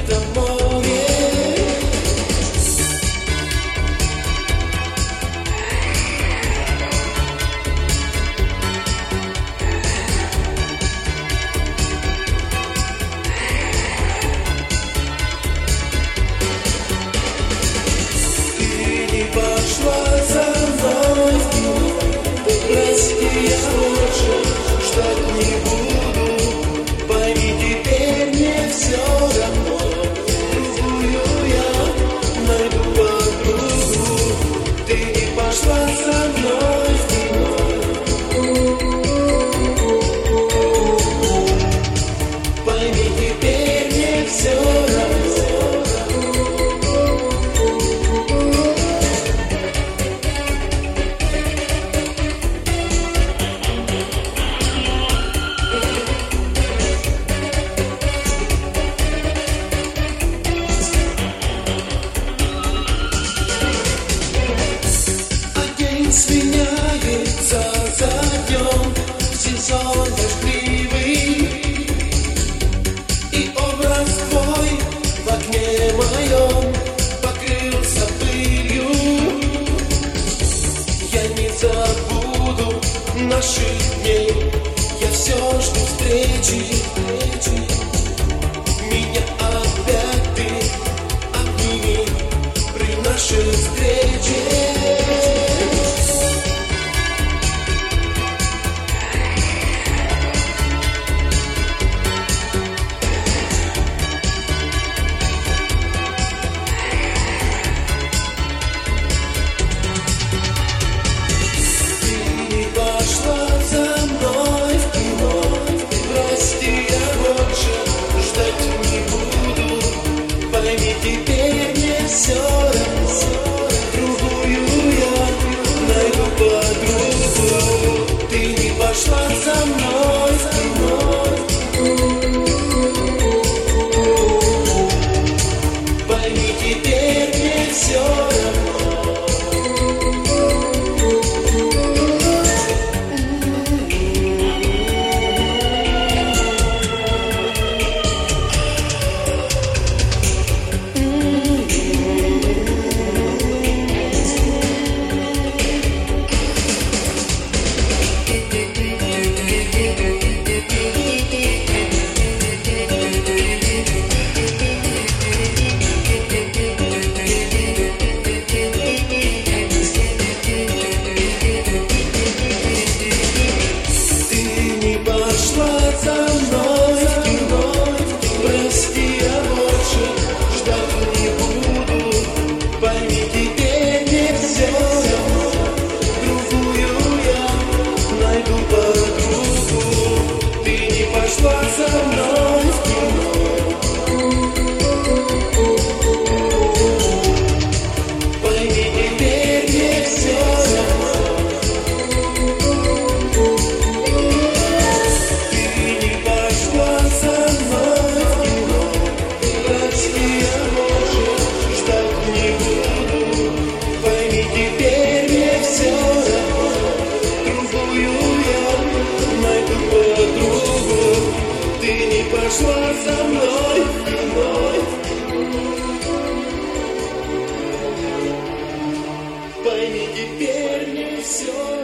это море. Ты не пошла за мной, прости, я больше ждать не буду. Пойми, теперь мне все равно. Другую я найду подругу. Ты не пошла за мной, пойми, теперь мне все равно. Сменяется за днем сезон дождливый, и образ твой в окне моем покрылся пылью. Я не забуду наших дней, я все жду встречи. Меня опять ты обними при нашей встрече. Теперь мне все равно, другую я найду подругу. Ты не пошла за мной, пойми, теперь мне все равно. За мной, прости, я больше ждать не буду. Пойми, теперь мне все равно, другую я найду подругу. Ты не пошла за мной, пойми, теперь мне все равно. Пошла за мной, пойми, теперь не все.